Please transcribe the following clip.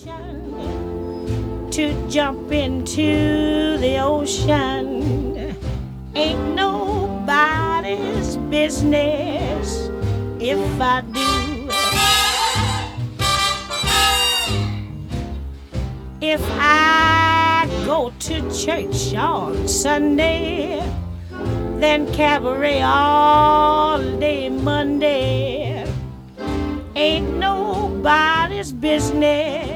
To jump into the ocean ain't nobody's business if I do. If I go to church on Sunday, then cabaret all day Monday, ain't nobody's business